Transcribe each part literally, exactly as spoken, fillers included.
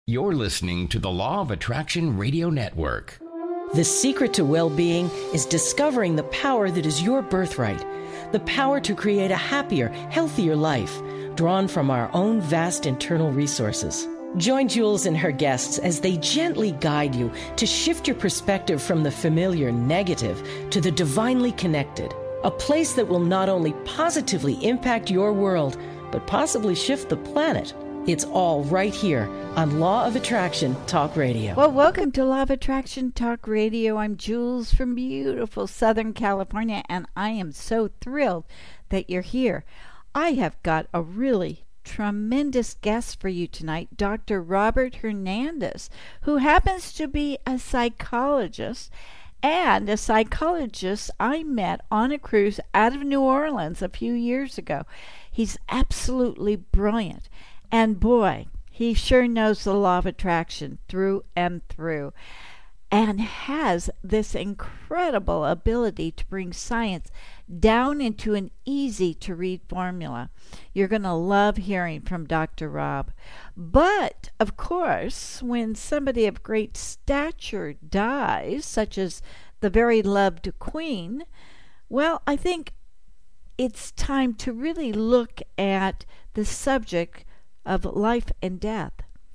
You're listening to the Law of Attraction Radio Network. The secret to well-being is discovering the power that is your birthright, the power to create a happier, healthier life, drawn from our own vast internal resources. Join Jules and her guests as they gently guide you to shift your perspective from the familiar negative to the divinely connected, a place that will not only positively impact your world, but possibly shift the planet. It's all right here on Law of Attraction Talk Radio. Well, welcome to Law of Attraction Talk Radio. I'm Jules from beautiful Southern California, and I am so thrilled that you're here. I have got a really tremendous guest for you tonight, Doctor Robert Hernandez, who happens to be a psychologist, and a psychologist I met on a cruise out of New Orleans a few years ago. He's absolutely brilliant. And boy, he sure knows the law of attraction through and through, and has this incredible ability to bring science down into an easy-to-read formula. You're going to love hearing from Doctor Rob. But, of course, when somebody of great stature dies, such as the very loved Queen, well, I think it's time to really look at the subject of life and death.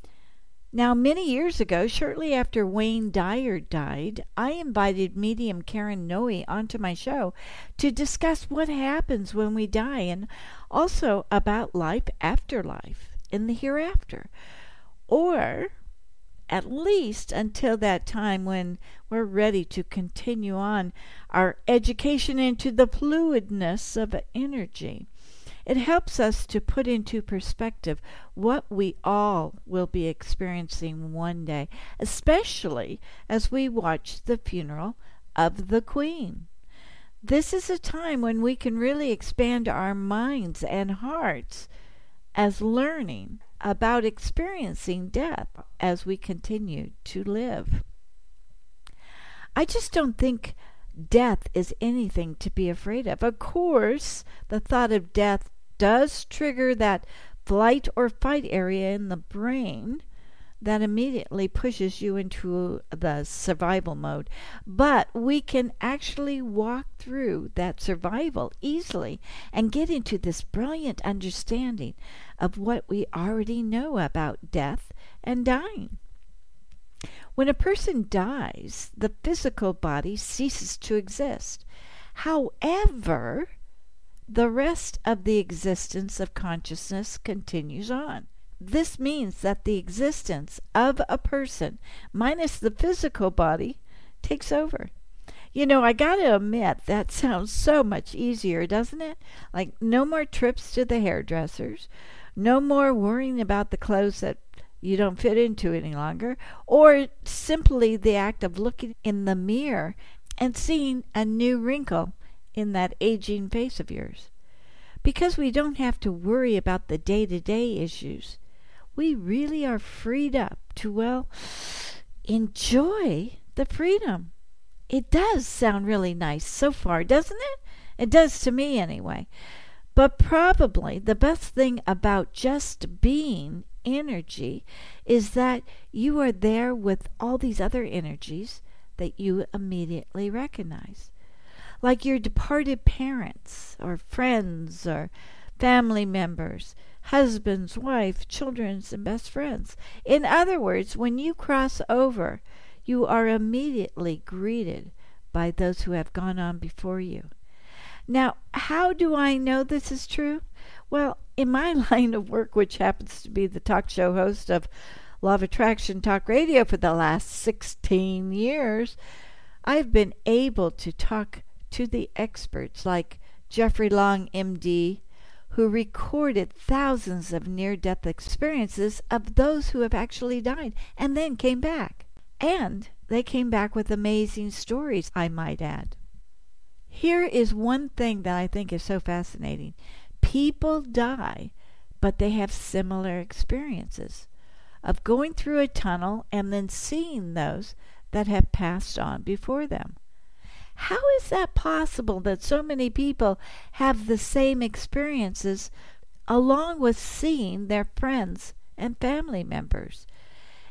Now, many years ago, shortly after Wayne Dyer died, I invited medium Karen Noe onto my show to discuss what happens when we die, and also about life after life, in the hereafter, or at least until that time when we're ready to continue on our education into the fluidness of energy. It helps us to put into perspective what we all will be experiencing one day, especially as we watch the funeral of the Queen. This is a time when we can really expand our minds and hearts as learning about experiencing death as we continue to live. I just don't think death is anything to be afraid of. Of course, the thought of death does trigger that flight or fight area in the brain that immediately pushes you into the survival mode. But we can actually walk through that survival easily and get into this brilliant understanding of what we already know about death and dying. When a person dies, the physical body ceases to exist. However, the rest of the existence of consciousness continues on. This means that the existence of a person, minus the physical body, takes over. You know, I gotta admit, that sounds so much easier, doesn't it? Like, no more trips to the hairdressers, no more worrying about the clothes that you don't fit into any longer, or simply the act of looking in the mirror and seeing a new wrinkle in that aging face of yours. Because we don't have to worry about the day-to-day issues, we really are freed up to, well, enjoy the freedom. It does sound really nice so far, doesn't it? It does to me anyway. But probably the best thing about just being energy is that you are there with all these other energies that you immediately recognize. Like your departed parents or friends or family members, husbands, wife, children, and best friends. In other words, when you cross over, you are immediately greeted by those who have gone on before you. Now, how do I know this is true? Well, in my line of work, which happens to be the talk show host of Law of Attraction Talk Radio for the last sixteen years, I've been able to talk to the experts like Jeffrey Long, M D, who recorded thousands of near-death experiences of those who have actually died and then came back. And they came back with amazing stories, I might add. Here is one thing that I think is so fascinating. People die, but they have similar experiences of going through a tunnel and then seeing those that have passed on before them. How is that possible that so many people have the same experiences along with seeing their friends and family members?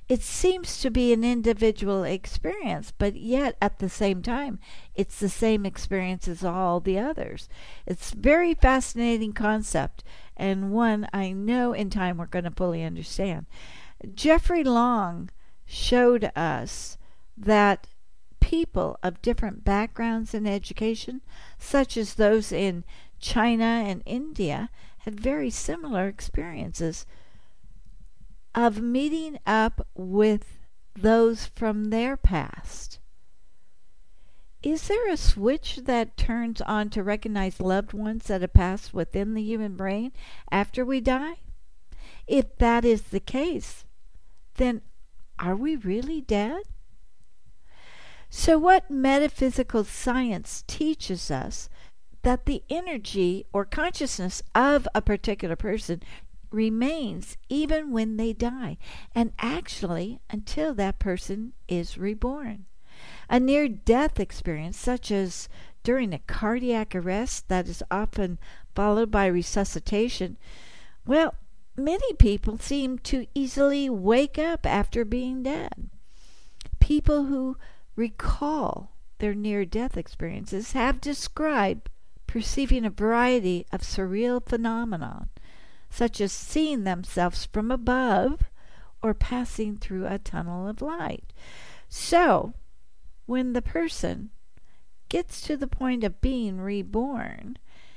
It seems to be an individual experience, but yet at the same time, it's the same experience as all the others. It's a very fascinating concept, and one I know in time we're going to fully understand. Jeffrey Long showed us that people of different backgrounds and education, such as those in China and India, had very similar experiences of meeting up with those from their past. Is there a switch that turns on to recognize loved ones that have passed within the human brain after we die? If that is the case, then are we really dead? So what metaphysical science teaches us that the energy or consciousness of a particular person remains even when they die, and actually until that person is reborn. A near-death experience, such as during a cardiac arrest that is often followed by resuscitation, well, many people seem to easily wake up after being dead. People who recall their near-death experiences have described perceiving a variety of surreal phenomena, such as seeing themselves from above or passing through a tunnel of light. So, when the person gets to the point of being reborn,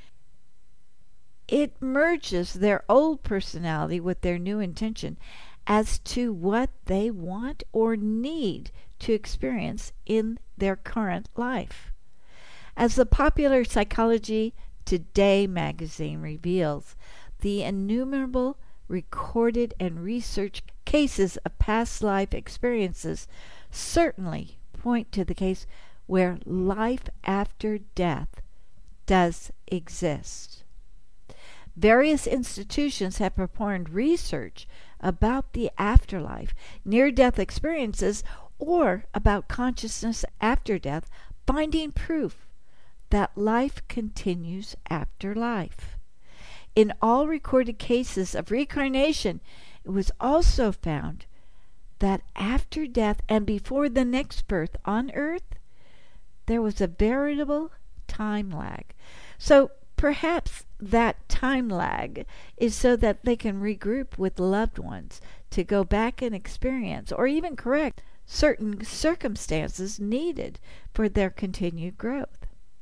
it merges their old personality with their new intention as to what they want or need to experience in their current life. As the popular Psychology Today magazine reveals, the innumerable recorded and researched cases of past life experiences certainly point to the case where life after death does exist. Various institutions have performed research about the afterlife, near-death experiences, or about consciousness after death, finding proof that life continues after life. In all recorded cases of reincarnation, it was also found that after death and before the next birth on earth, there was a veritable time lag. So perhaps that time lag is so that they can regroup with loved ones to go back and experience or even correct certain circumstances needed for their continued growth.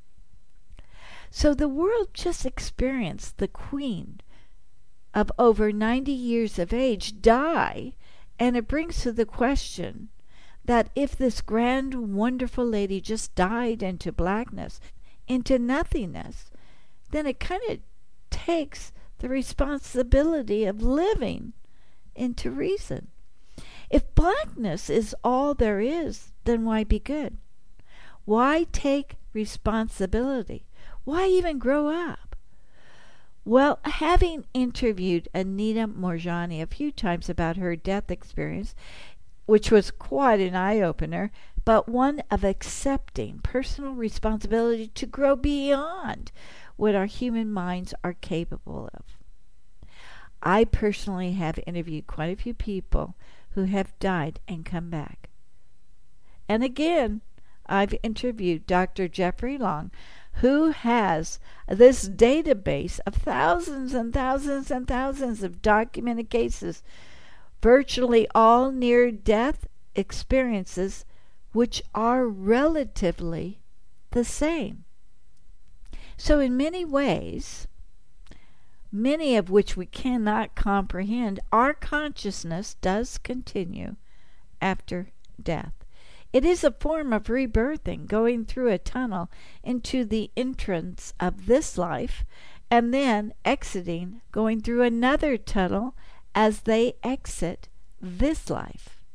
So the world just experienced the Queen of over ninety years of age die, and it brings to the question that if this grand, wonderful lady just died into blackness, into nothingness, then it kind of takes the responsibility of living into reason. If blackness is all there is, then why be good? Why take responsibility? Why even grow up? Well, having interviewed Anita Moorjani a few times about her death experience, which was quite an eye-opener, but one of accepting personal responsibility to grow beyond what our human minds are capable of. I personally have interviewed quite a few people who have died and come back. And again, I've interviewed Doctor Jeffrey Long, who has this database of thousands and thousands and thousands of documented cases, virtually all near-death experiences, which are relatively the same. So in many ways, many of which we cannot comprehend, our consciousness does continue after death. It is a form of rebirthing, going through a tunnel into the entrance of this life, and then exiting, going through another tunnel as they exit this life.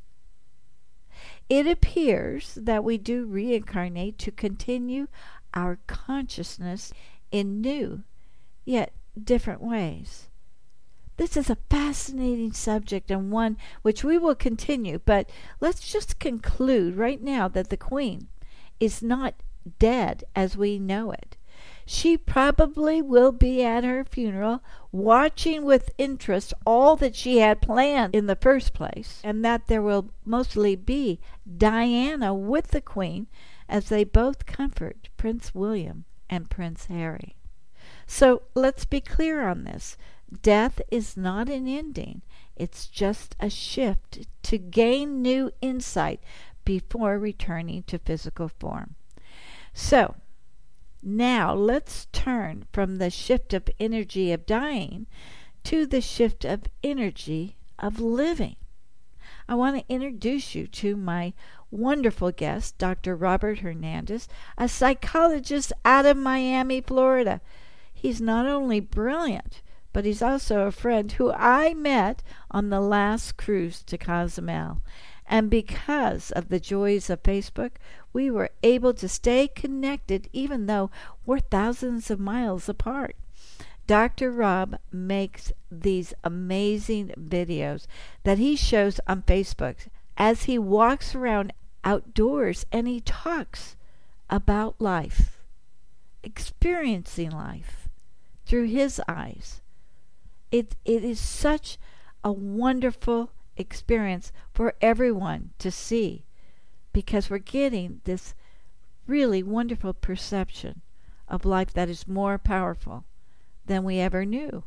It appears that we do reincarnate to continue our consciousness in new, yet different ways. This is a fascinating subject and one which we will continue, but let's just conclude right now that the Queen is not dead as we know it. She probably will be at her funeral, watching with interest all that she had planned in the first place, and that there will mostly be Diana with the Queen as they both comfort Prince William and Prince Harry. So let's be clear on this. Death is not an ending. It's just a shift to gain new insight before returning to physical form. So, now let's turn from the shift of energy of dying to the shift of energy of living. I want to introduce you to my wonderful guest, Doctor Robert Hernandez, a psychologist out of Miami, Florida. He's not only brilliant, but he's also a friend who I met on the last cruise to Cozumel. And because of the joys of Facebook, we were able to stay connected even though we're thousands of miles apart. Doctor Rob makes these amazing videos that he shows on Facebook as he walks around outdoors and he talks about life, experiencing life through his eyes. It it is such a wonderful experience for everyone to see, because we're getting this really wonderful perception of life that is more powerful than we ever knew.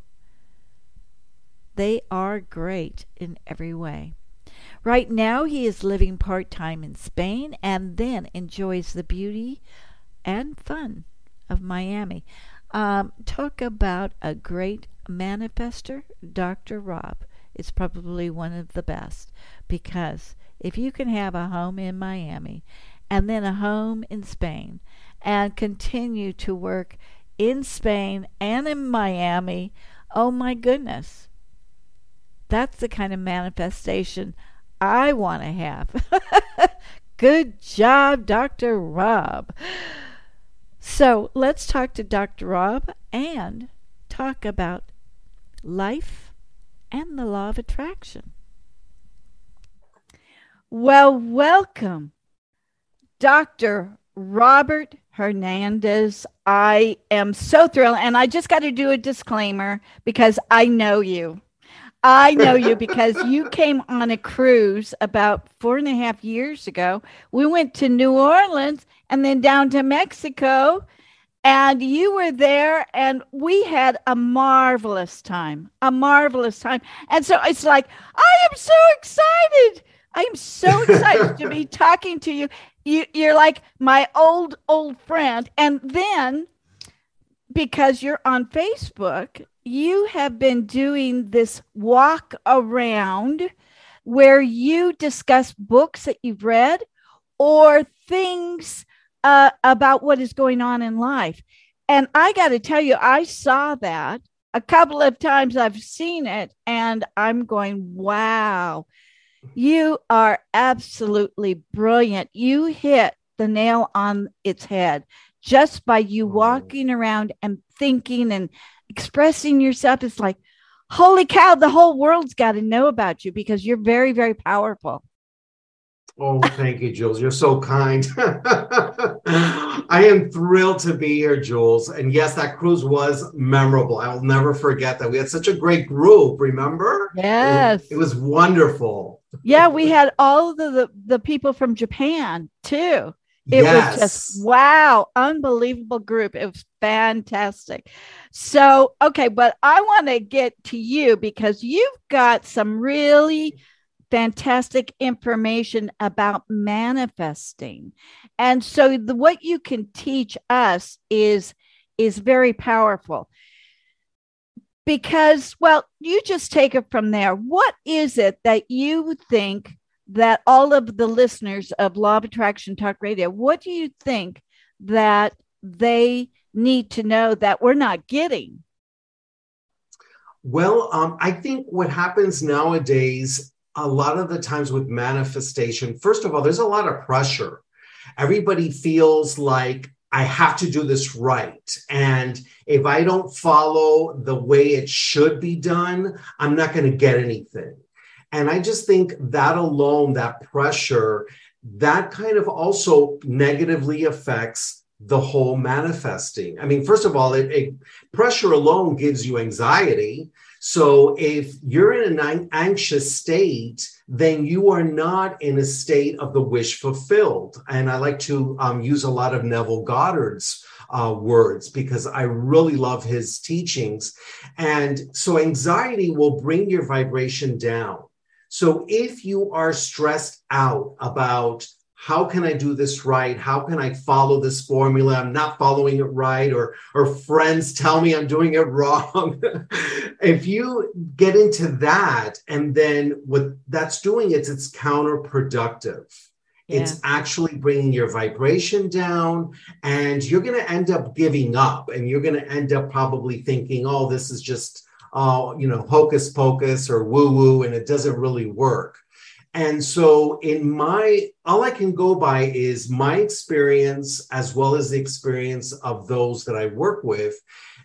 They are great in every way. Right now he is living part-time in Spain and then enjoys the beauty and fun of Miami. Um, talk about a great manifester. Doctor Rob is probably one of the best, because if you can have a home in Miami and then a home in Spain and continue to work in Spain and in Miami, oh my goodness, that's the kind of manifestation I want to have. Good job, Doctor Rob. So let's talk to Doctor Rob and talk about life and the law of attraction. Well, welcome, Doctor Robert Hernandez. I am so thrilled, and I just got to do a disclaimer because I know you. I know you because you came on a cruise about four and a half years ago. We went to New Orleans and then down to Mexico, and you were there, and we had a marvelous time, a marvelous time. And so it's like, I am so excited. I am so excited to be talking to you. you. You're like my old, old friend. And then, because you're on Facebook, you have been doing this walk around where you discuss books that you've read or things uh, about what is going on in life. And I got to tell you, I saw that a couple of times. I've seen it, and I'm going, wow, you are absolutely brilliant. You hit the nail on its head just by you walking around and thinking and expressing yourself. It's like, holy cow, the whole world's got to know about you because you're very, very powerful. Oh, thank you, Jules. You're so kind. I am thrilled to be here, Jules. And yes, that cruise was memorable. I will never forget that. We had such a great group, remember? Yes. It, it was wonderful. Yeah, we had all the, the, the people from Japan, too. It yes. was just, wow, unbelievable group. It was fantastic. So, okay, but I want to get to you because you've got some really fantastic information about manifesting. And so the, what you can teach us is, is very powerful. Because, well, you just take it from there. What is it that you think that all of the listeners of Law of Attraction Talk Radio, what do you think that they need to know that we're not getting? Well, um, I think what happens nowadays, a lot of the times with manifestation, first of all, there's a lot of pressure. Everybody feels like I have to do this right. And if I don't follow the way it should be done, I'm not going to get anything. And I just think that alone, that pressure, that kind of also negatively affects the whole manifesting. I mean, first of all, it, it, pressure alone gives you anxiety. So if you're in an anxious state, then you are not in a state of the wish fulfilled. And I like to um, use a lot of Neville Goddard's uh, words because I really love his teachings. And so anxiety will bring your vibration down. So if you are stressed out about how can I do this right? How can I follow this formula? I'm not following it right, or, or friends tell me I'm doing it wrong. If you get into that, and then what that's doing is it's counterproductive. Yeah. It's actually bringing your vibration down, and you're going to end up giving up, and you're going to end up probably thinking, oh, this is just, uh, you know, hocus pocus or woo woo, and it doesn't really work. And so in my, all I can go by is my experience as well as the experience of those that I work with.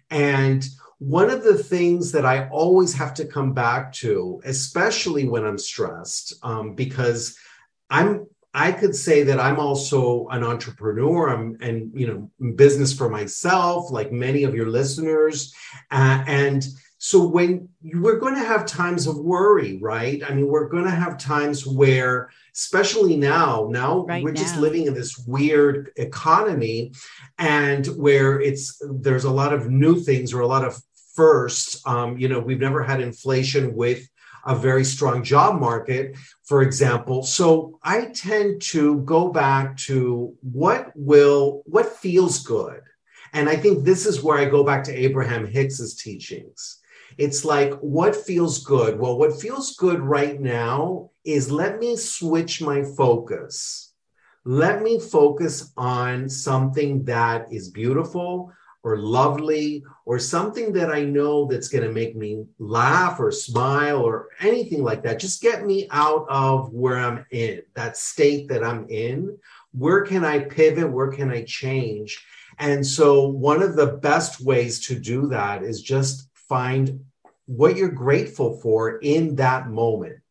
And one of the things that I always have to come back to, especially when I'm stressed, um, because I'm, I could say that I'm also an entrepreneur. I'm, and, you know, in business for myself, like many of your listeners. Uh, and So when we're going to have times of worry, right? I mean, we're going to have times where, especially now, now right we're now. just living in this weird economy, and where it's there's a lot of new things or a lot of firsts. Um, you know, we've never had inflation with a very strong job market, for example. So I tend to go back to what will, what feels good. And I think this is where I go back to Abraham Hicks's teachings. It's like, what feels good? Well, what feels good right now is let me switch my focus. Let me focus on something that is beautiful or lovely or something that I know that's going to make me laugh or smile or anything like that. Just get me out of where I'm in, that state that I'm in. Where can I pivot? Where can I change? And so one of the best ways to do that is just find what you're grateful for in that moment.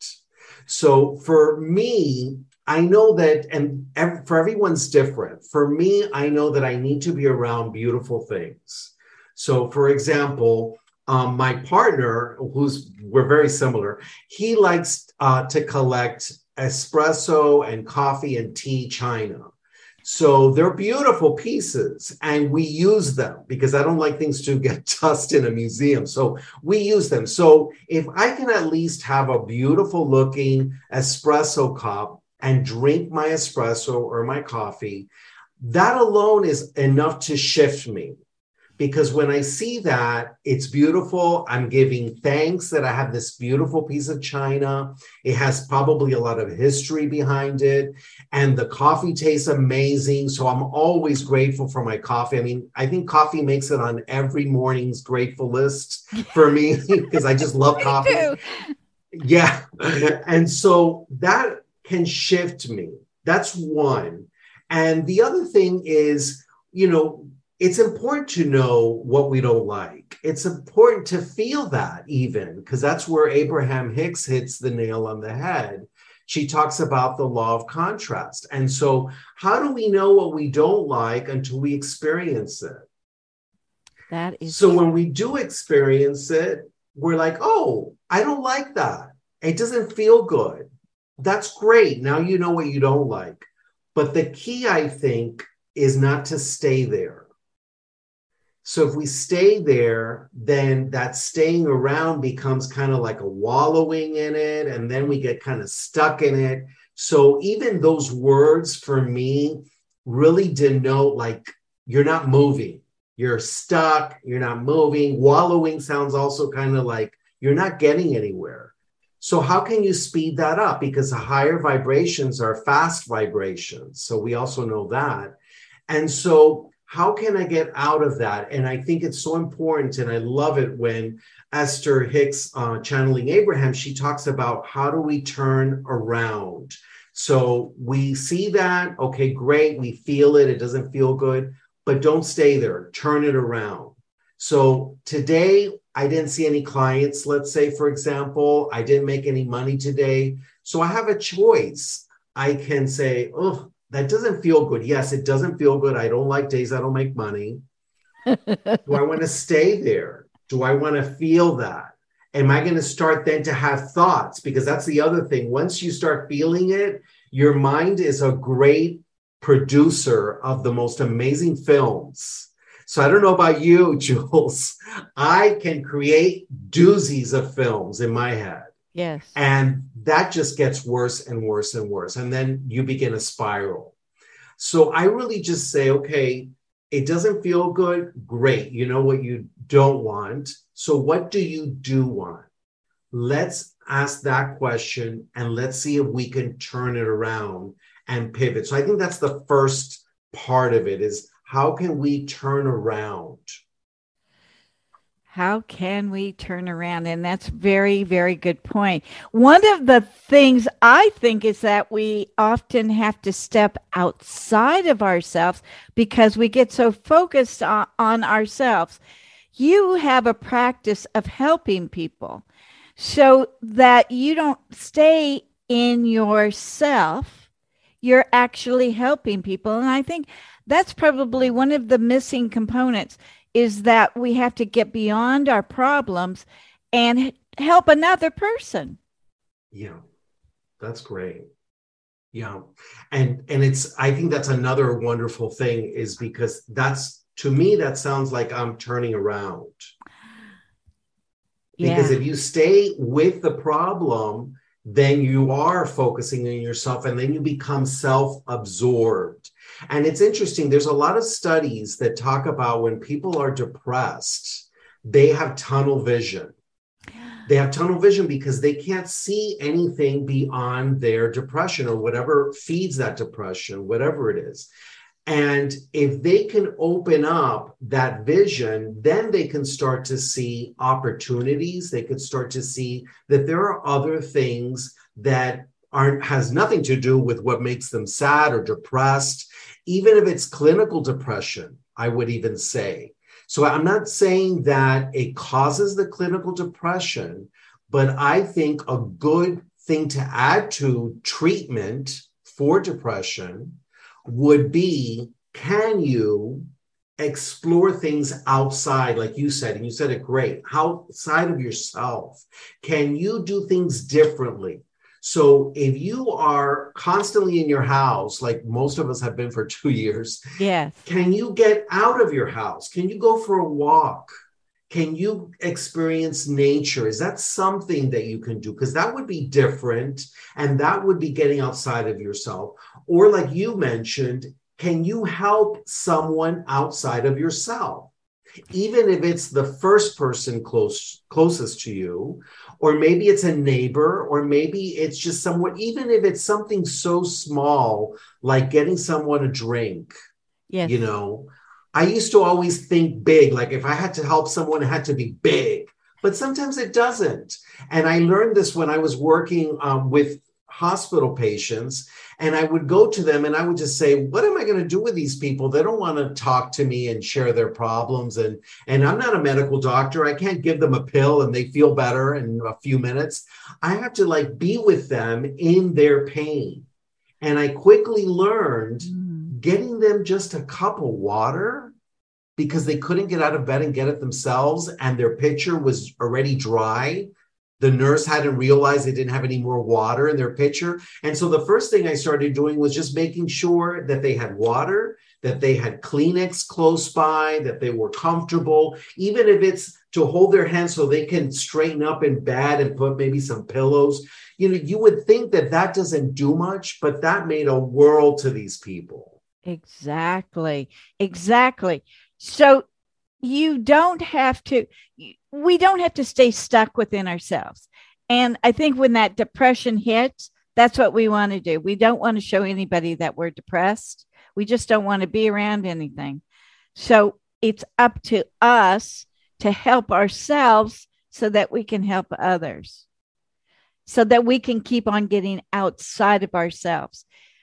So for me, I know that, and ev- for everyone's different. For me, I know that I need to be around beautiful things. So for example, um, my partner, who's, we're very similar, he likes uh, to collect espresso and coffee and tea china. So they're beautiful pieces, and we use them because I don't like things to get dust in a museum. So we use them. So if I can at least have a beautiful looking espresso cup and drink my espresso or my coffee, that alone is enough to shift me. Because when I see that, it's beautiful. I'm giving thanks that I have this beautiful piece of china. It has probably a lot of history behind it. And the coffee tastes amazing. So I'm always grateful for my coffee. I mean, I think coffee makes it on every morning's grateful list for me because I just love coffee. Too. Yeah. And so that can shift me. That's one. And the other thing is, you know, it's important to know what we don't like. It's important to feel that even, because that's where Abraham Hicks hits the nail on the head. She talks about the law of contrast. And so how do we know what we don't like until we experience it? That is so true. When we do experience it, we're like, oh, I don't like that. It doesn't feel good. That's great. Now you know what you don't like. But the key, I think, is not to stay there. So if we stay there, then that staying around becomes kind of like a wallowing in it, and then we get kind of stuck in it. So even those words for me really denote like you're not moving, you're stuck, you're not moving. Wallowing sounds also kind of like you're not getting anywhere. So how can you speed that up? Because the higher vibrations are fast vibrations. So we also know that. And so how can I get out of that? And I think it's so important. And I love it when Esther Hicks, uh, channeling Abraham, she talks about how do we turn around? So we see that, okay, great. We feel it. It doesn't feel good, but don't stay there. Turn it around. So today I didn't see any clients, let's say, for example, I didn't make any money today. So I have a choice. I can say, oh, that doesn't feel good. Yes, it doesn't feel good. I don't like days I don't make money. Do I want to stay there? Do I want to feel that? Am I going to start then to have thoughts? Because that's the other thing. Once you start feeling it, your mind is a great producer of the most amazing films. So I don't know about you, Jules. I can create doozies of films in my head. Yes. And that just gets worse and worse and worse. And then you begin a spiral. So I really just say, okay, it doesn't feel good. Great. You know what you don't want. So what do you do want? Let's ask that question and let's see if we can turn it around and pivot. So I think that's the first part of it is how can we turn around? How can we turn around? And that's very, very good point. One of the things I think is that we often have to step outside of ourselves because we get so focused on, on ourselves. You have a practice of helping people so that you don't stay in yourself. You're actually helping people. And I think that's probably one of the missing components is that we have to get beyond our problems and help another person. Yeah, that's great. Yeah. And, and it's, I think that's another wonderful thing is because that's, to me, that sounds like I'm turning around. Because Yeah. if you stay with the problem, then you are focusing on yourself and then you become self-absorbed. And it's interesting, there's a lot of studies that talk about when people are depressed, they have tunnel vision. They have tunnel vision because they can't see anything beyond their depression or whatever feeds that depression, whatever it is. And if they can open up that vision, then they can start to see opportunities. They can start to see that there are other things that aren't, has nothing to do with what makes them sad or depressed, even if it's clinical depression, I would even say. So I'm not saying that it causes the clinical depression, but I think a good thing to add to treatment for depression would be, can you explore things outside, like you said, and you said it great, outside of yourself? Can you do things differently? So if you are constantly in your house, like most of us have been for two years, Yes. can you get out of your house? Can you go for a walk? Can you experience nature? Is that something that you can do? Because that would be different. And that would be getting outside of yourself. Or like you mentioned, can you help someone outside of yourself? Even if it's the first person close, closest to you, or maybe it's a neighbor, or maybe it's just someone, even if it's something so small, like getting someone a drink, Yes. you know, I used to always think big, like if I had to help someone, it had to be big, but sometimes it doesn't. And I learned this when I was working um, with hospital patients, and I would go to them and I would just say, what am I going to do with these people? They don't want to talk to me and share their problems. And, and I'm not a medical doctor. I can't give them a pill and they feel better in a few minutes. I have to like be with them in their pain. And I quickly learned Mm. getting them just a cup of water because they couldn't get out of bed and get it themselves. And their pitcher was already dry. The nurse hadn't realized they didn't have any more water in their pitcher. And so the first thing I started doing was just making sure that they had water, that they had Kleenex close by, that they were comfortable, even if it's to hold their hands so they can straighten up in bed and put maybe some pillows. You know, you would think that that doesn't do much, but that made a world to these people. Exactly. Exactly. So you don't have to, we don't have to stay stuck within ourselves. And I think when that depression hits, that's what we want to do. We don't want to show anybody that we're depressed. We just don't want to be around anything. So it's up to us to help ourselves so that we can help others, so that we can keep on getting outside of ourselves.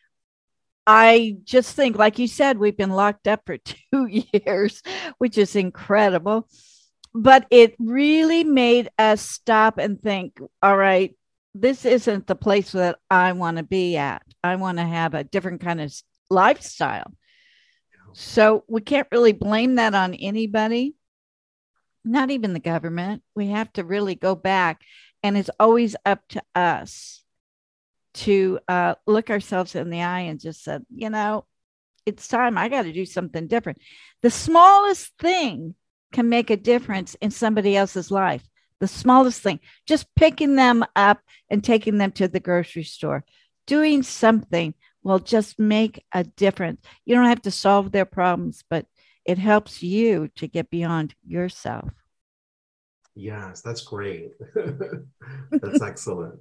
I just think, like you said, we've been locked up for two years, which is incredible. But it really made us stop and think, all right, this isn't the place that I want to be at. I want to have a different kind of lifestyle. So we can't really blame that on anybody, not even the government. We have to really go back, and it's always up to us to uh, look ourselves in the eye and just say, you know, it's time. I got to do something different. The smallest thing can make a difference in somebody else's life. The smallest thing, just picking them up and taking them to the grocery store, doing something will just make a difference. You don't have to solve their problems, but it helps you to get beyond yourself. Yes, that's great. That's excellent.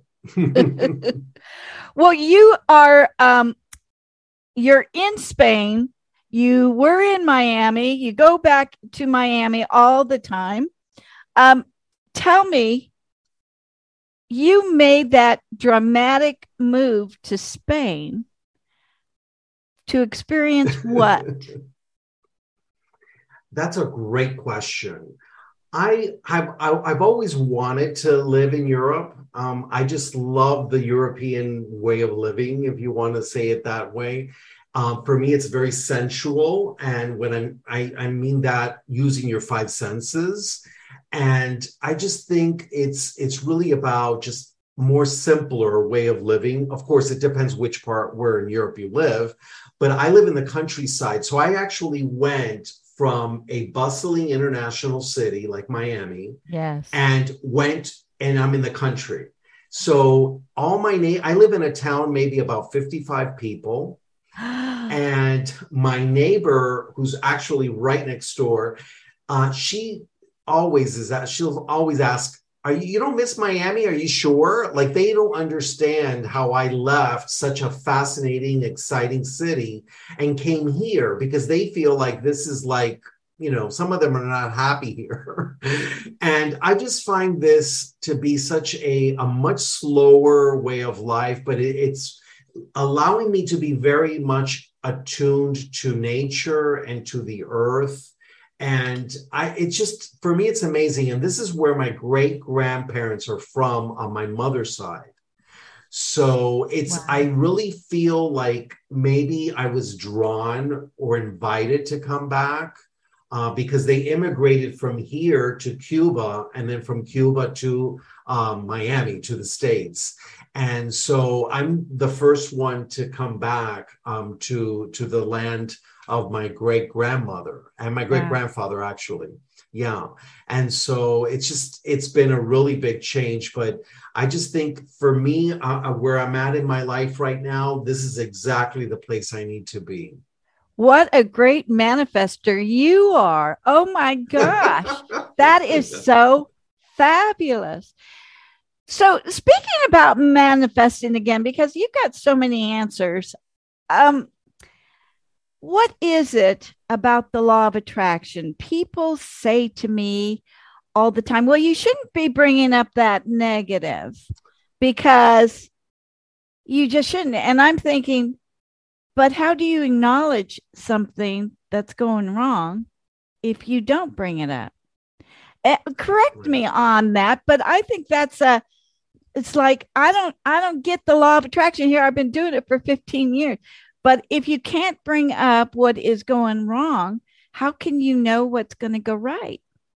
Well, you are, um, you're in Spain. You were in Miami. You go back to Miami all the time. Um, tell me, you made that dramatic move to Spain to experience what? That's a great question. I have I, I've always wanted to live in Europe. Um, I just love the European way of living, if you want to say it that way. Um, for me, it's very sensual, and when I'm, I I mean that using your five senses, and I just think it's it's really about just more simpler way of living. Of course, it depends which part where in Europe you live, but I live in the countryside, so I actually went from a bustling international city like Miami, yes, and went, and I'm in the country. So all my na- I live in a town, maybe about fifty-five people. And my neighbor, who's actually right next door, uh, she always is that she'll always ask, are you, you don't miss Miami? Are you sure? Like, they don't understand how I left such a fascinating, exciting city and came here, because they feel like this is like, you know, some of them are not happy here. And I just find this to be such a, a much slower way of life, but it, it's allowing me to be very much attuned to nature and to the earth. And I, it's just, for me, it's amazing. And this is where my great grandparents are from on my mother's side. So it's, wow. I really feel like maybe I was drawn or invited to come back uh, because they immigrated from here to Cuba, and then from Cuba to um, Miami, to the States. And so I'm the first one to come back um, to, to the land of my great grandmother and my great grandfather, actually. Yeah. And so it's just, it's been a really big change. But I just think for me, uh, where I'm at in my life right now, this is exactly the place I need to be. What a great manifester you are. Oh my gosh. That is so fabulous. So speaking about manifesting again, because you've got so many answers, um, what is it about the law of attraction? People say to me all the time, well, you shouldn't be bringing up that negative because you just shouldn't. And I'm thinking, but how do you acknowledge something that's going wrong if you don't bring it up? Uh, correct me on that, but I think that's a, it's like, I don't, I don't get the law of attraction here. I've been doing it for fifteen years. But if you can't bring up what is going wrong, how can you know what's going to go right?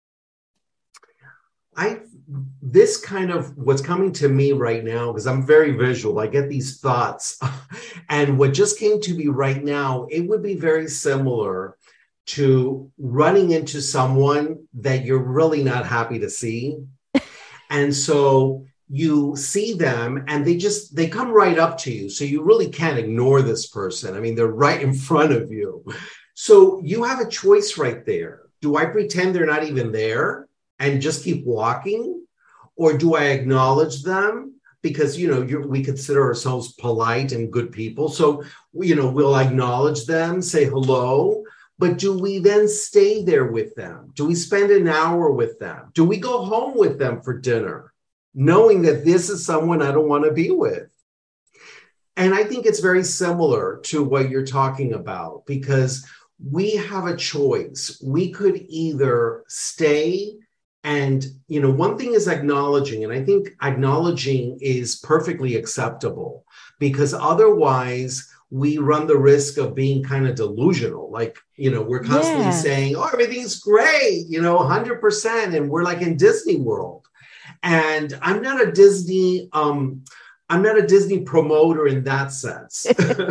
I, this kind of what's coming to me right now, because I'm very visual, I get these thoughts. And what just came to me right now, it would be very similar to running into someone that you're really not happy to see. And so you see them and they just, they come right up to you. So you really can't ignore this person. I mean, they're right in front of you. So you have a choice right there. Do I pretend they're not even there and just keep walking? Or do I acknowledge them? Because, you know, you're, we consider ourselves polite and good people. So, you know, we'll acknowledge them, say hello. But do we then stay there with them? Do we spend an hour with them? Do we go home with them for dinner, knowing that this is someone I don't want to be with? And I think it's very similar to what you're talking about, because we have a choice. We could either stay and, you know, one thing is acknowledging, and I think acknowledging is perfectly acceptable, because otherwise we run the risk of being kind of delusional. Like, you know, we're constantly Yes. saying, oh, everything's great, you know, one hundred percent. And we're like in Disney World. And I'm not a Disney, um, I'm not a Disney promoter in that sense.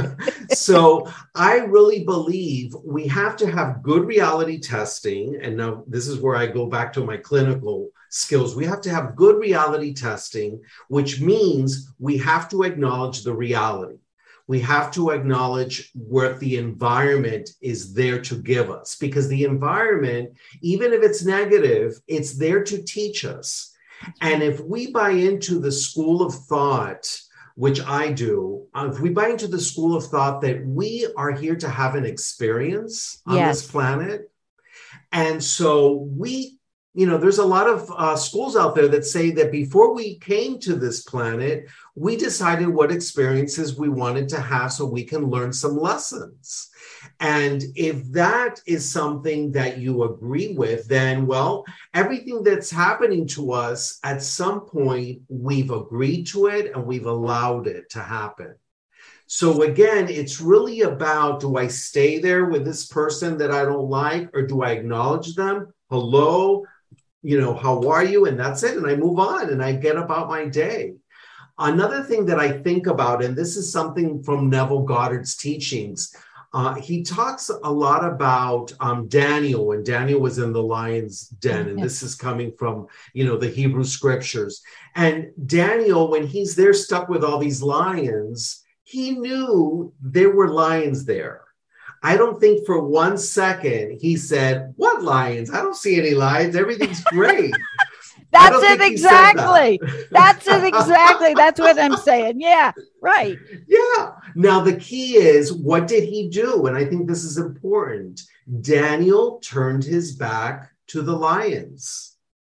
So I really believe we have to have good reality testing. And now this is where I go back to my clinical skills. We have to have good reality testing, which means we have to acknowledge the reality. We have to acknowledge what the environment is there to give us, because the environment, even if it's negative, it's there to teach us. And if we buy into the school of thought, which I do, uh, if we buy into the school of thought that we are here to have an experience on Yes. this planet, and so we, you know, there's a lot of uh, schools out there that say that before we came to this planet, we decided what experiences we wanted to have so we can learn some lessons. And if that is something that you agree with, then, well, everything that's happening to us, at some point, we've agreed to it and we've allowed it to happen. So again, it's really about, do I stay there with this person that I don't like, or do I acknowledge them? Hello, you know, how are you? And that's it. And I move on and I get about my day. Another thing that I think about, and this is something from Neville Goddard's teachings, uh, he talks a lot about um, Daniel, when Daniel was in the lion's den, and this is coming from, you know, the Hebrew scriptures. And Daniel, when he's there stuck with all these lions, he knew there were lions there. I don't think for one second he said, what lions? I don't see any lions. Everything's great. That's it exactly. That. That's it exactly. That's what I'm saying. Yeah, right. Yeah. Now, the key is, what did he do? And I think this is important. Daniel turned his back to the lions,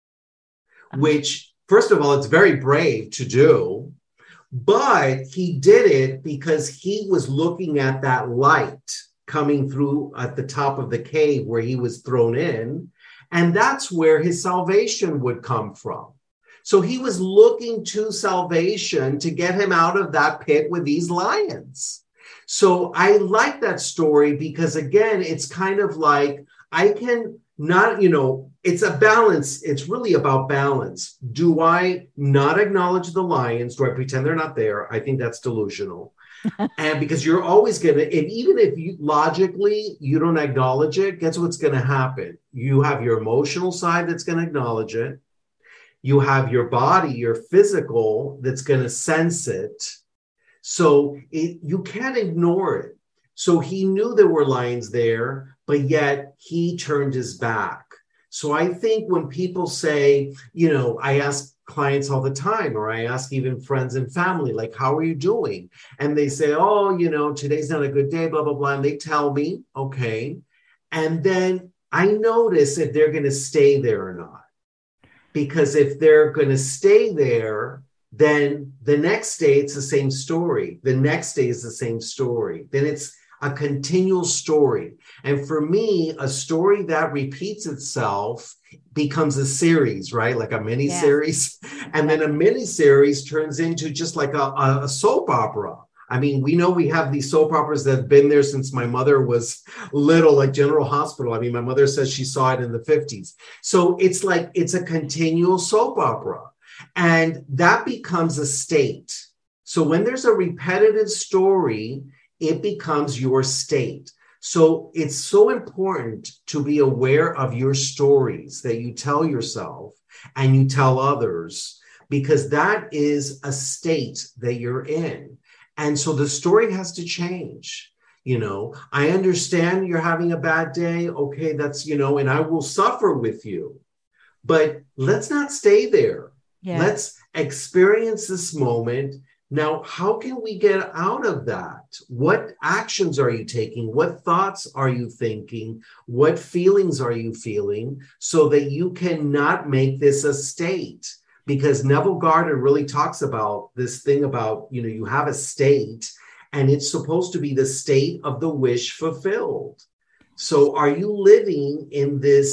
which, first of all, it's very brave to do. But he did it because he was looking at that light coming through at the top of the cave where he was thrown in. And that's where his salvation would come from. So he was looking to salvation to get him out of that pit with these lions. So I like that story because, again, it's kind of like, I can not, you know, it's a balance. It's really about balance. Do I not acknowledge the lions? Do I pretend they're not there? I think that's delusional. And because you're always going to, and even if you logically, you don't acknowledge it, guess what's going to happen? You have your emotional side that's going to acknowledge it. You have your body, your physical, that's going to sense it. So it, you can't ignore it. So he knew there were lions there, but yet he turned his back. So I think when people say, you know, I ask clients all the time, or I ask even friends and family, like, how are you doing? And they say, oh, you know, today's not a good day, blah, blah, blah. And they tell me, okay. And then I notice if they're going to stay there or not. Because if they're going to stay there, then the next day it's the same story. The next day is the same story. Then it's a continual story. And for me, a story that repeats itself becomes a series, right? Like a mini Yeah. series. And then a mini series turns into just like a, a soap opera. I mean, we know we have these soap operas that have been there since my mother was little, like General Hospital. I mean, my mother says she saw it in the fifties. So it's like, it's a continual soap opera. And that becomes a state. So when there's a repetitive story, it becomes your state. So it's so important to be aware of your stories that you tell yourself and you tell others, because that is a state that you're in. And so the story has to change. You know, I understand you're having a bad day. Okay, that's, you know, and I will suffer with you. But let's not stay there. Yeah. Let's experience this moment. Now, how can we get out of that? What actions are you taking? What thoughts are you thinking? What feelings are you feeling so that you cannot make this a state? Because Neville Goddard really talks about this thing about, you know, you have a state and it's supposed to be the state of the wish fulfilled. So are you living in this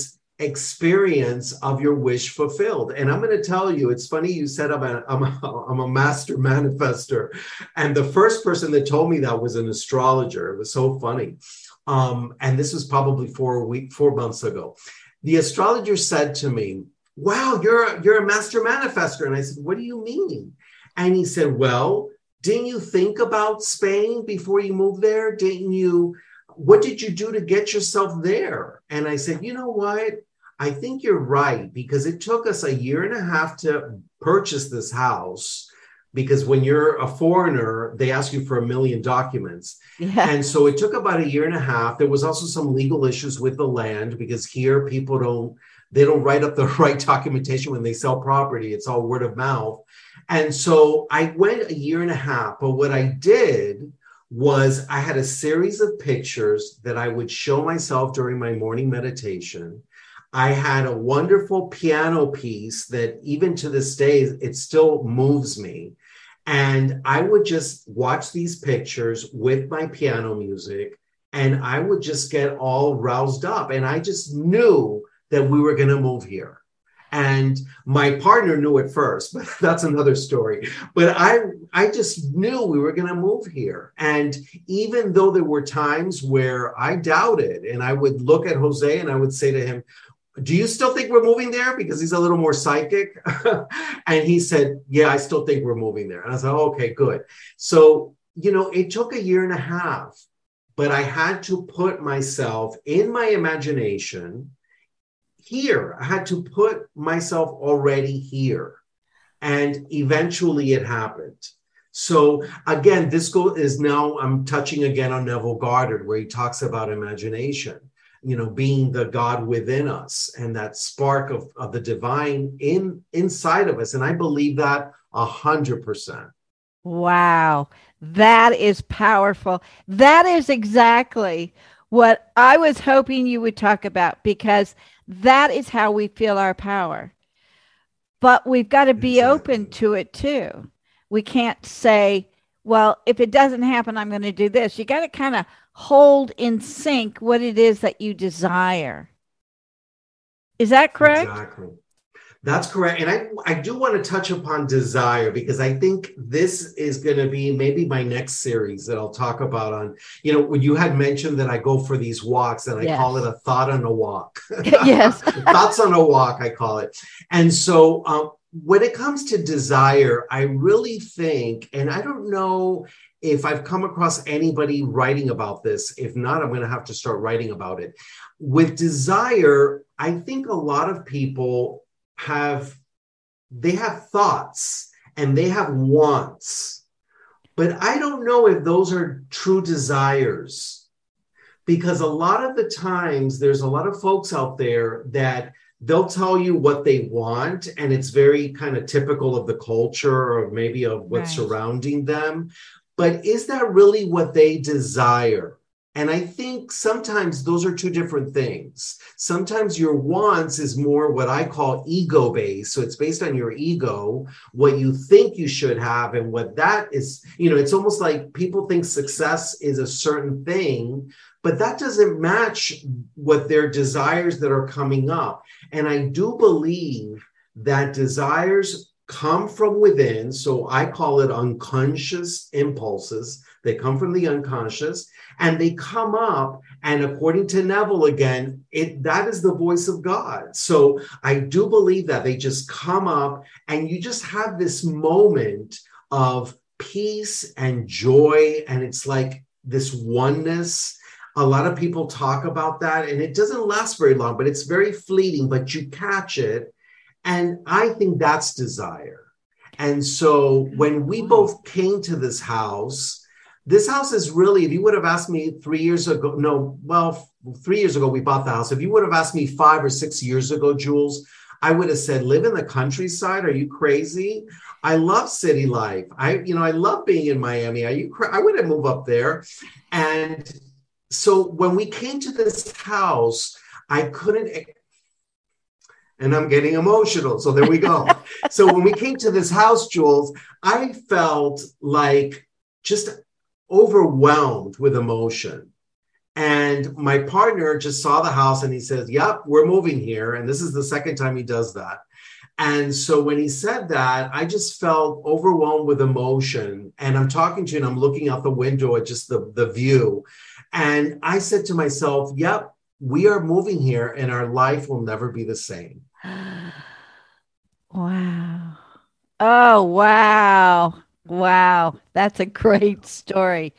experience of your wish fulfilled. And I'm going to tell you, it's funny you said I'm a, I'm a, I'm a master manifester. And the first person that told me that was an astrologer. It was so funny. Um, and this was probably four week, four months ago. The astrologer said to me, wow, you're a, you're a master manifester. And I said, what do you mean? And he said, well, didn't you think about Spain before you moved there? Didn't you, what did you do to get yourself there? And I said, you know what? I think you're right, because it took us a year and a half to purchase this house, because when you're a foreigner, they ask you for a million documents. Yeah. And so it took about a year and a half. There was also some legal issues with the land, because here people don't, they don't write up the right documentation when they sell property. It's all word of mouth. And so I went a year and a half, but what I did was I had a series of pictures that I would show myself during my morning meditation. I had a wonderful piano piece that even to this day, it still moves me. And I would just watch these pictures with my piano music, and I would just get all roused up. And I just knew that we were going to move here. And my partner knew it first, but that's another story. But I, I just knew we were going to move here. And even though there were times where I doubted, and I would look at Jose and I would say to him, do you still think we're moving there? Because he's a little more psychic. And he said, yeah, I still think we're moving there. And I said, oh, okay, good. So, you know, it took a year and a half, but I had to put myself in my imagination here. I had to put myself already here. And eventually it happened. So again, this goal is now, I'm touching again on Neville Goddard, where he talks about imagination, you know, being the God within us and that spark of, of the divine in inside of us. And I believe that a hundred percent. Wow. That is powerful. That is exactly what I was hoping you would talk about, because that is how we feel our power. But we've got to be Exactly. open to it too. We can't say, well, if it doesn't happen, I'm going to do this. You got to kind of hold in sync what it is that you desire. Is that correct? Exactly. That's correct. And I, I do want to touch upon desire, because I think this is going to be maybe my next series that I'll talk about on, you know, when you had mentioned that I go for these walks, and I Yes. call it a thought on a walk. Yes. Thoughts on a walk, I call it. And so um, when it comes to desire, I really think, and I don't know if I've come across anybody writing about this. If not, I'm going to have to start writing about it. With desire, I think a lot of people have, they have thoughts and they have wants, but I don't know if those are true desires, because a lot of the times there's a lot of folks out there that they'll tell you what they want, and it's very kind of typical of the culture or maybe of what's Right. surrounding them. But is that really what they desire? And I think sometimes those are two different things. Sometimes your wants is more what I call ego-based. So it's based on your ego, what you think you should have, and what that is. You know, it's almost like people think success is a certain thing, but that doesn't match what their desires that are coming up. And I do believe that desires come from within. So I call it unconscious impulses. They come from the unconscious, and they come up. And according to Neville, again, it that is the voice of God. So I do believe that they just come up, and you just have this moment of peace and joy. And it's like this oneness. A lot of people talk about that, and it doesn't last very long, but it's very fleeting, but you catch it. And I think that's desire. And so when we both came to this house, this house is really, if you would have asked me three years ago, no, well, three years ago, we bought the house. If you would have asked me five or six years ago, Jules, I would have said, live in the countryside. Are you crazy? I love city life. I, you know, I love being in Miami. Are you cra- I wouldn't move up there. And so when we came to this house, I couldn't, and I'm getting emotional. So there we go. So when we came to this house, Jules, I felt like just overwhelmed with emotion. And my partner just saw the house and he says, yep, we're moving here. And this is the second time he does that. And so when he said that, I just felt overwhelmed with emotion. And I'm talking to you and I'm looking out the window at just the, the view. And I said to myself, yep, we are moving here and our life will never be the same. Wow. Oh, wow. Wow. That's a great story.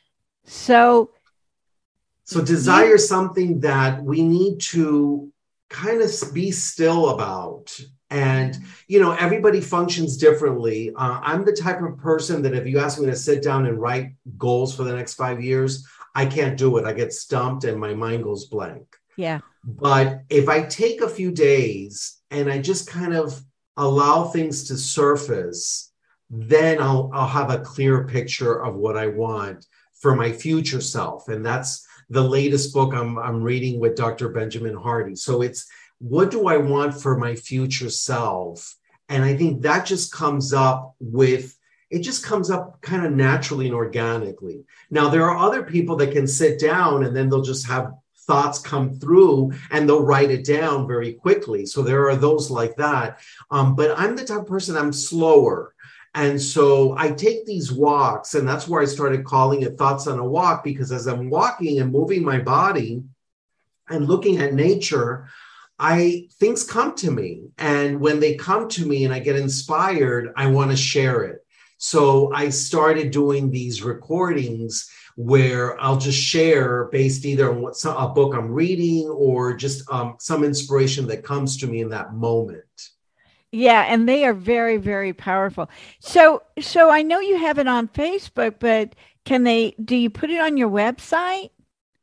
So, so desire something that we need to kind of be still about. And, you know, everybody functions differently. Uh, I'm the type of person that if you ask me to sit down and write goals for the next five years, I can't do it. I get stumped and my mind goes blank. Yeah. But if I take a few days and I just kind of allow things to surface, then I'll, I'll have a clear picture of what I want for my future self. And that's the latest book I'm, I'm reading with Doctor Benjamin Hardy. So it's, what do I want for my future self? And I think that just comes up with, it just comes up kind of naturally and organically. Now, there are other people that can sit down and then they'll just have thoughts come through and they'll write it down very quickly. So there are those like that. Um, but I'm the type of person, I'm slower. And so I take these walks, and that's where I started calling it Thoughts on a Walk, because as I'm walking and moving my body and looking at nature, I things come to me. And when they come to me and I get inspired, I want to share it. So I started doing these recordings where I'll just share based either on what a book I'm reading or just um, some inspiration that comes to me in that moment. Yeah, and they are very, very powerful. So, so I know you have it on Facebook, but can they? Do you put it on your website?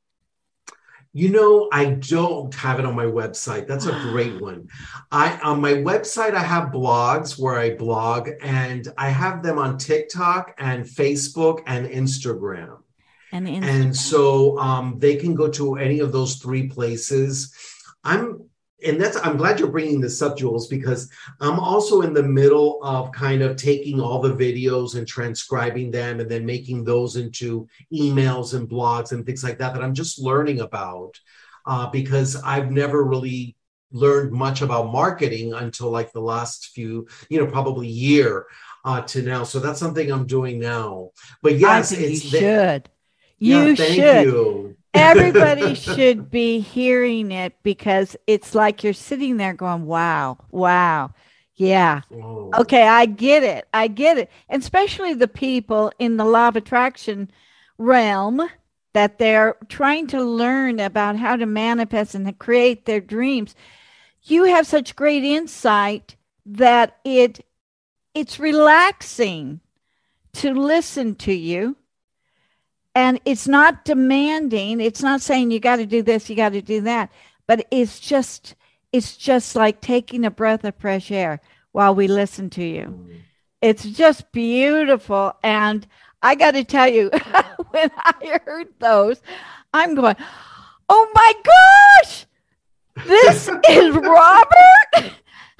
You know, I don't have it on my website. That's a great one. I on my website, I have blogs where I blog, and I have them on TikTok and Facebook and Instagram. And, Instagram. and so um, they can go to any of those three places. I'm and that's I'm glad you're bringing this up, Jules, because I'm also in the middle of kind of taking all the videos and transcribing them and then making those into emails and blogs and things like that that I'm just learning about uh, because I've never really learned much about marketing until like the last few, you know, probably year uh, to now. So that's something I'm doing now. But yes, I think it's you the, should. Yeah, You thank should. you. Everybody should be hearing it because it's like you're sitting there going, wow, wow. Yeah. Oh. Okay. I get it. I get it. And especially the people in the law of attraction realm that they're trying to learn about how to manifest and create their dreams. You have such great insight that it it's relaxing to listen to you. And it's not demanding. It's not saying you got to do this, you got to do that. But it's just, it's just like taking a breath of fresh air while we listen to you. It's just beautiful. And I got to tell you, when I heard those, I'm going, oh my gosh, this is Robert.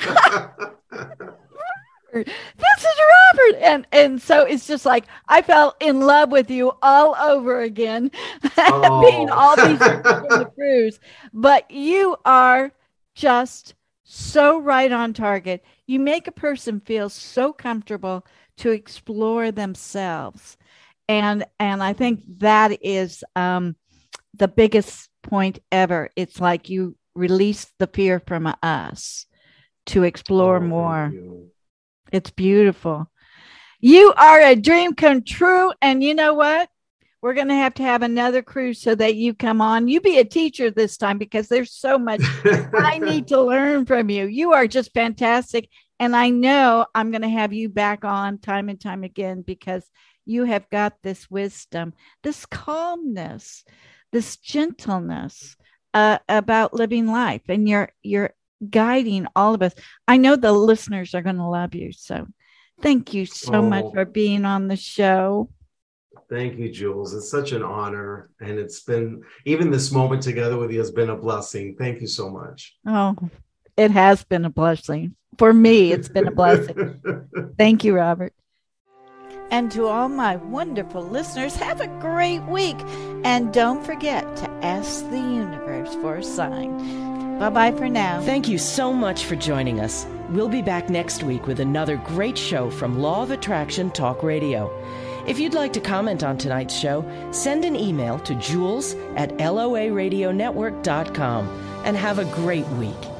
This is Robert. And and so it's just like I fell in love with you all over again, oh. being all these years in the cruise. But you are just so right on target. You make a person feel so comfortable to explore themselves. And and I think that is um, the biggest point ever. It's like you release the fear from us to explore oh, more. It's beautiful. You are a dream come true. And you know what? We're going to have to have another cruise so that you come on. You be a teacher this time because there's so much I need to learn from you. You are just fantastic. And I know I'm going to have you back on time and time again because you have got this wisdom, this calmness, this gentleness uh, about living life. And you're, you're, guiding all of us. I know the listeners are going to love you. So thank you so oh, much for being on the show. Thank you, Jules. It's such an honor. And it's been, even this moment together with you has been a blessing. Thank you so much. Oh, it has been a blessing. For me, it's been a blessing. Thank you, Robert. And to all my wonderful listeners, have a great week. And don't forget to ask the universe for a sign. Bye-bye for now. Thank you so much for joining us. We'll be back next week with another great show from Law of Attraction Talk Radio. If you'd like to comment on tonight's show, send an email to jules at L O A radio network dot com and have a great week.